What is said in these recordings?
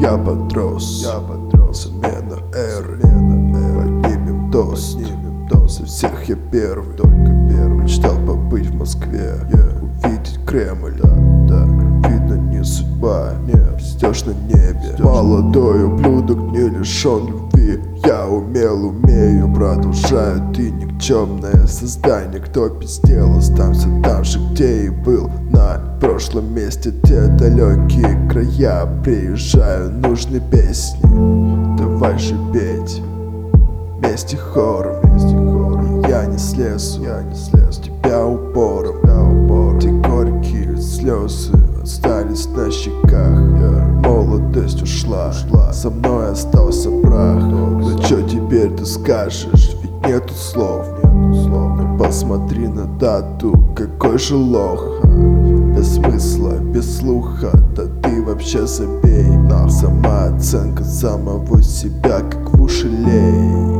Я подрос, смена эры, поднимем тост. Со всех я первый, только первый. Мечтал побыть в Москве, увидеть Кремль. Видно, не судьба, растешь на небе. Молодой ублюдок, не лишен любви. Я умею, продолжаю. Ты никчемное создание. Кто пиздел, останься там же, где и был. На прошлом месте, те далекие края. Приезжаю, нужны песни, давай же петь вместе хором. Я не слезу с тебя упором. Те горькие слезы остались на щеках. Молодость ушла, со мной остался прах. Ну чё теперь ты скажешь, ведь нету слов. Но посмотри на дату, какой же лох. Без смысла, без слуха, да ты вообще забей. Самооценка самого себя, как в уши лей.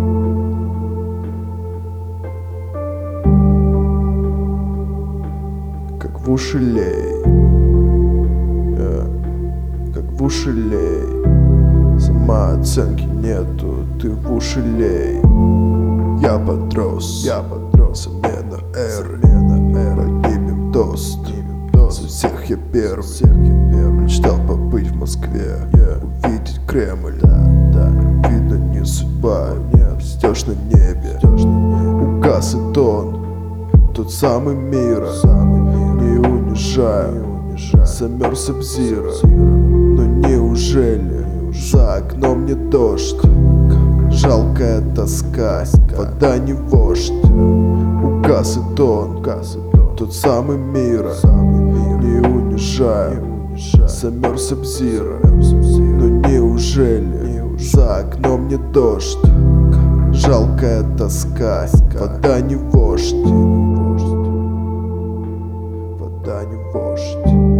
Как в уши лей, как в уши лей. Самооценки нету, ты в уши лей. Я подрос, смена эры, поднимем тост. Со всех я первый, мечтал побыть в Москве, увидеть Кремль. Видно, не судьба, растешь на небе. Угас и тон, тот самый мира. Не унижаю, замер Сабзира. Но неужели за окном не дождь? Жалкая тоска, вода не вождь. Угас и тон, тот самый мира. Не унижаю, замер Сабзира. Но неужели за окном не дождь? Жалкая тоска, вода не вождь. Вода не вождь.